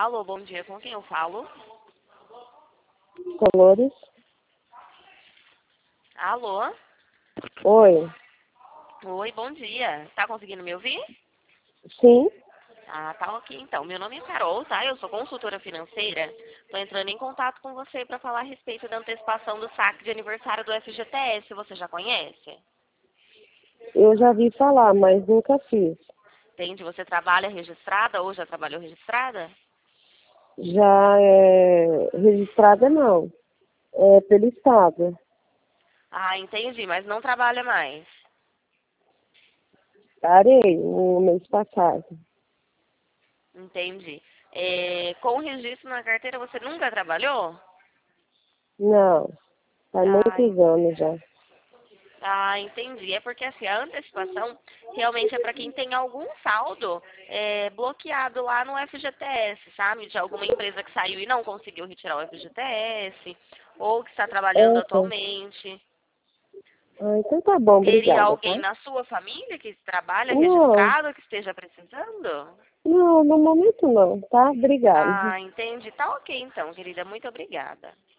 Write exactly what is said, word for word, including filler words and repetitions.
Alô, bom dia. Com quem eu falo? Colores. Alô? Oi. Oi, bom dia. Tá conseguindo me ouvir? Sim. Ah, tá ok então. Meu nome é Carol, tá? Eu sou consultora financeira. Tô entrando em contato com você para falar a respeito da antecipação do saque de aniversário do F G T S. Você já conhece? Eu já vi falar, mas nunca fiz. Entende? Você trabalha registrada ou já trabalhou registrada? Já é registrada não. É pelo Estado. Ah, entendi, mas não trabalha mais. Parei no mês passado. Entendi. É, com o registro na carteira você nunca trabalhou? Não. Faz Ah, muitos anos já. Ah, entendi. É porque assim, a antecipação realmente é para quem tem algum saldo é, bloqueado lá no F G T S, sabe? De alguma empresa que saiu e não conseguiu retirar o F G T S, ou que está trabalhando É, tá. atualmente. Ah, então tá bom, Teria obrigada, tá? alguém na sua família que trabalha Não. registrado, que esteja precisando? Não, no momento não, tá? Obrigada. Ah, entendi. Tá ok então, querida. Muito obrigada.